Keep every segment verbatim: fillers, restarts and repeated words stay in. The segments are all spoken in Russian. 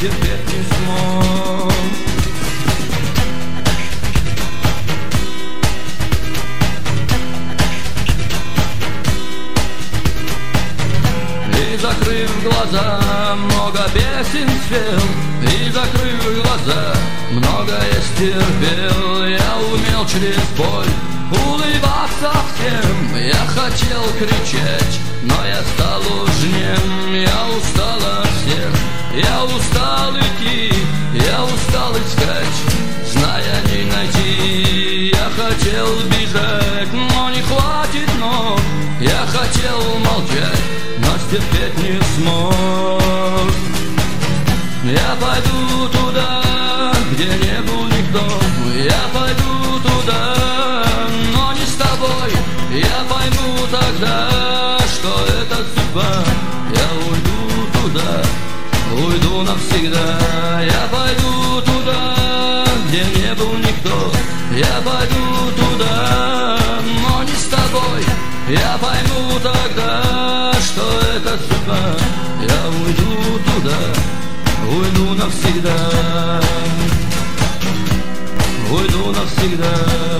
терпеть не смог. И закрыв глаза, много песен спел, и закрыв глаза, многое стерпел. Я умел через боль улыбаться всем, я хотел кричать, но я стал уж нем. Я устал от всех, я устал идти, я устал искать, зная не найти. Я хотел бежать, но не хватит ног, я хотел молчать, но стерпеть не смог. Я пойду туда, где не был никто, я пойду туда, но не с тобой. Я пойму тогда, что это судьба. Я уйду туда, уйду навсегда. Я пойду туда, где не был никто, я пойду туда, но не с тобой. Я пойму тогда, что это судьба. Я уйду туда, уйду навсегда, уйду навсегда,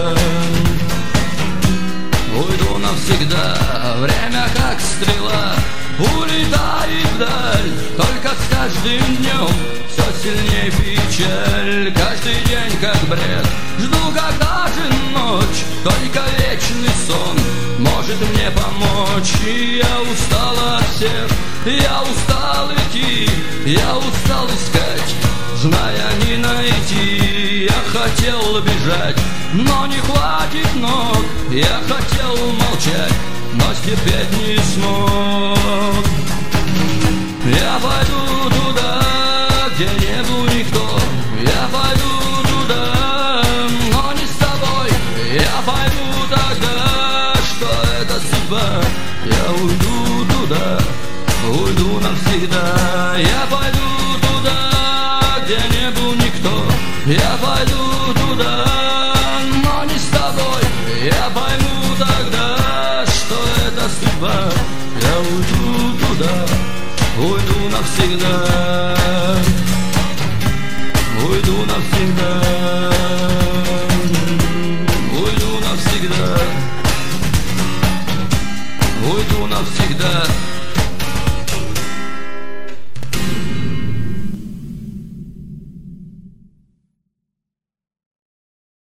уйду навсегда. Время как стрела улетает вдаль, только с каждым днем все сильнее печаль. Каждый день как бред, жду, когда же ночь, только вечный сон может мне помочь. И я устал от всех, я устал идти, я устал искать, зная не найти. Я хотел бежать, но не хватит ног, я хотел молчать, но стерпеть не смог. Я пойду туда, где не был никто, я пойду туда, но не с тобой. Я пойму тогда, что это судьба. Я уйду туда, уйду навсегда. Я пойду туда, где не был никто, я пойду туда, но не с тобой. Я пойму тогда, что это судьба. Я уйду туда, уйду навсегда, уйду навсегда, уйду навсегда, уйду навсегда.